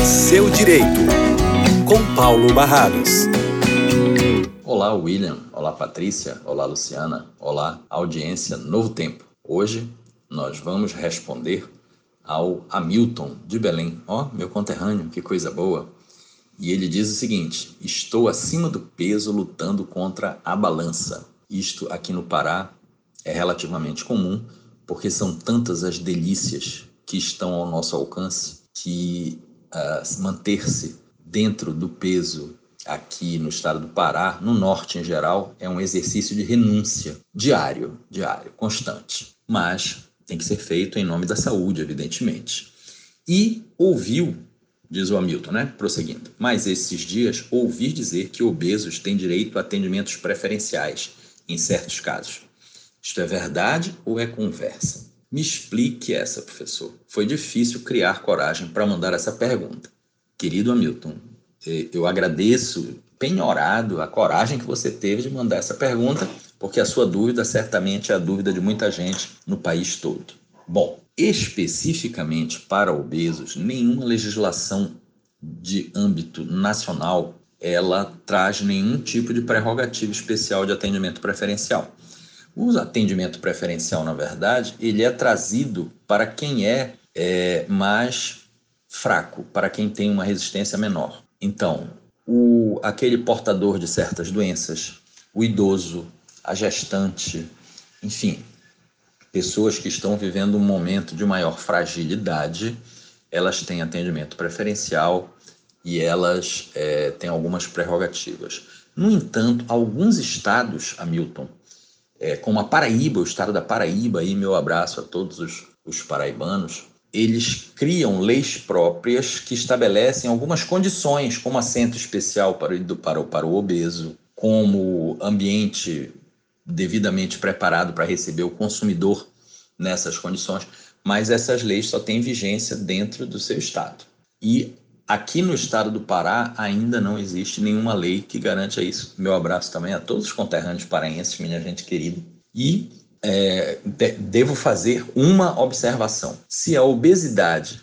Seu Direito, com Paulo Barradas. Olá, William. Olá, Patrícia. Olá, Luciana. Olá, audiência Novo Tempo. Hoje nós vamos responder ao Hamilton de Belém. Meu conterrâneo, que coisa boa. E ele diz o seguinte: estou acima do peso lutando contra a balança. Isto aqui no Pará é relativamente comum, porque são tantas as delícias que estão ao nosso alcance que manter-se dentro do peso aqui no estado do Pará, no norte em geral, é um exercício de renúncia diário, constante. Mas tem que ser feito em nome da saúde, evidentemente. E diz o Hamilton, prosseguindo, mas esses dias ouvi dizer que obesos têm direito a atendimentos preferenciais em certos casos. Isto é verdade ou é conversa? Me explique essa, professor. Foi difícil criar coragem para mandar essa pergunta. Querido Hamilton, eu agradeço penhorado a coragem que você teve de mandar essa pergunta, porque a sua dúvida certamente é a dúvida de muita gente no país todo. Bom, especificamente para obesos, nenhuma legislação de âmbito nacional ela traz nenhum tipo de prerrogativa especial de atendimento preferencial. O atendimento preferencial, na verdade, ele é trazido para quem é mais fraco, para quem tem uma resistência menor. Então, aquele portador de certas doenças, o idoso, a gestante, enfim, pessoas que estão vivendo um momento de maior fragilidade, elas têm atendimento preferencial e elas têm algumas prerrogativas. No entanto, alguns estados, Hamilton, como a Paraíba, o estado da Paraíba, e meu abraço a todos os paraibanos, eles criam leis próprias que estabelecem algumas condições, como assento especial para o obeso, como ambiente devidamente preparado para receber o consumidor nessas condições, mas essas leis só têm vigência dentro do seu estado. E aqui no estado do Pará ainda não existe nenhuma lei que garante isso. Meu abraço também a todos os conterrâneos paraenses, minha gente querida. E devo fazer uma observação. Se a obesidade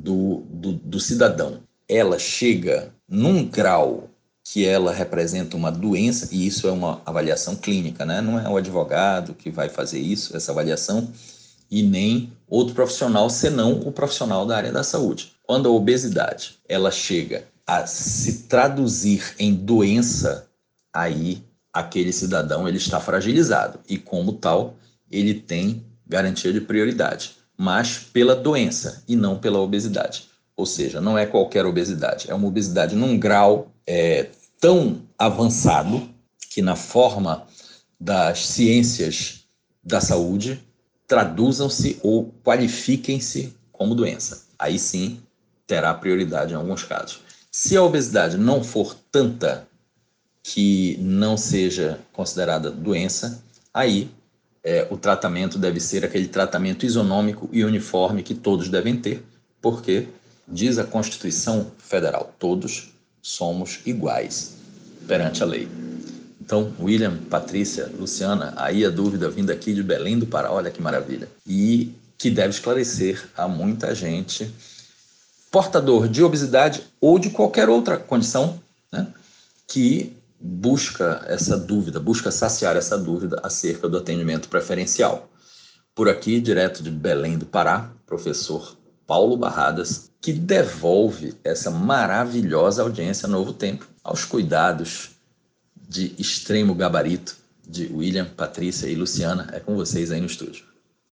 do cidadão ela chega num grau que ela representa uma doença, e isso é uma avaliação clínica, não é o advogado que vai fazer essa avaliação, e nem outro profissional, senão o profissional da área da saúde. Quando a obesidade ela chega a se traduzir em doença, aí aquele cidadão ele está fragilizado e, como tal, ele tem garantia de prioridade, mas pela doença e não pela obesidade. Ou seja, não é qualquer obesidade, é uma obesidade num grau tão avançado que, na forma das ciências da saúde, traduzam-se ou qualifiquem-se como doença. Aí sim terá prioridade em alguns casos. Se a obesidade não for tanta que não seja considerada doença, aí o tratamento deve ser aquele tratamento isonômico e uniforme que todos devem ter, porque diz a Constituição Federal, todos somos iguais perante a lei. Então, William, Patrícia, Luciana, aí a dúvida vinda aqui de Belém do Pará, olha que maravilha, e que deve esclarecer a muita gente portador de obesidade ou de qualquer outra condição, que busca saciar essa dúvida acerca do atendimento preferencial. Por aqui, direto de Belém do Pará, professor Paulo Barradas, que devolve essa maravilhosa audiência Novo Tempo aos cuidados de extremo gabarito de William, Patrícia e Luciana. É com vocês aí no estúdio.